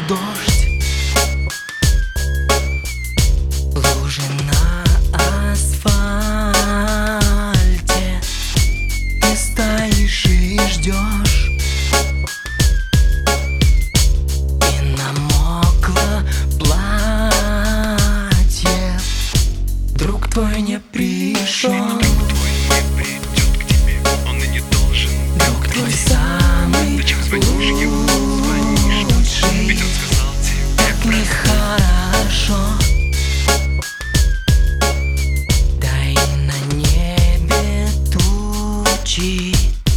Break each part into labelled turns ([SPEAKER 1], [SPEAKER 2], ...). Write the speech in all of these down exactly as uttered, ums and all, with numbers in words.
[SPEAKER 1] дождь, лужи на асфальте. Ты стоишь и ждешь, и намокло платье. Друг твой не пришел,
[SPEAKER 2] Друг твой не придет к тебе, он и не должен.
[SPEAKER 1] друг твой самый
[SPEAKER 2] Зачем звонишь ему, звонишь?
[SPEAKER 1] лучший.
[SPEAKER 2] Ведь он сказал тебе
[SPEAKER 1] Так нехорошо. Да и на небе тучи,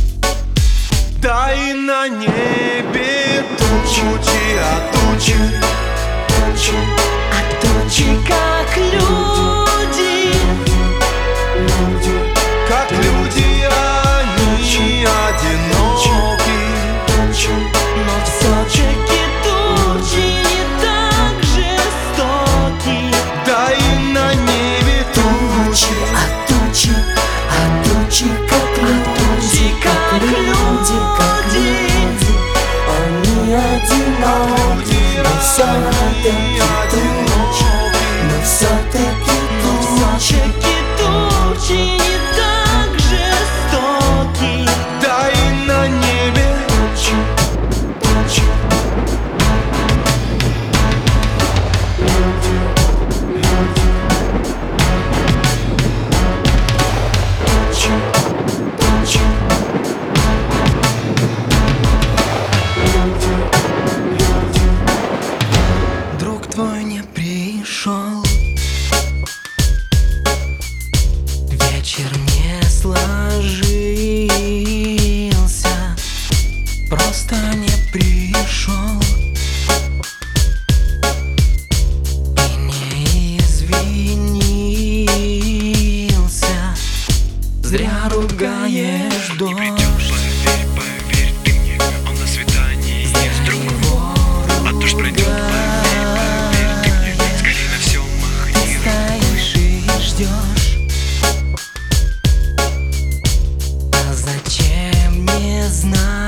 [SPEAKER 3] Да и на небе тучи, а тучи, тучи,
[SPEAKER 1] а тучи как люди.
[SPEAKER 3] люди, как люди, они одиноки.
[SPEAKER 1] Но все-таки тучи не так жестоки.
[SPEAKER 3] Да и на небе тучи,
[SPEAKER 4] А тучи, а тучи, как люди, как люди, как люди, они одиноки, но все-таки тучи, но все-таки тучи.
[SPEAKER 1] Все-таки тучи не так жестоки.
[SPEAKER 3] да и на небе тучи, тучи.
[SPEAKER 1] Друг твой не пришел, вечер не сложился, просто не пришел и не извинился. Зря ругаешь дождь.
[SPEAKER 2] Поверь, поверь ты мне, он на свидании не с другом. А дождь пройдет, поверь, поверь ты мне, скорее на все махни
[SPEAKER 1] Стоишь и ждешь, а зачем не знаю.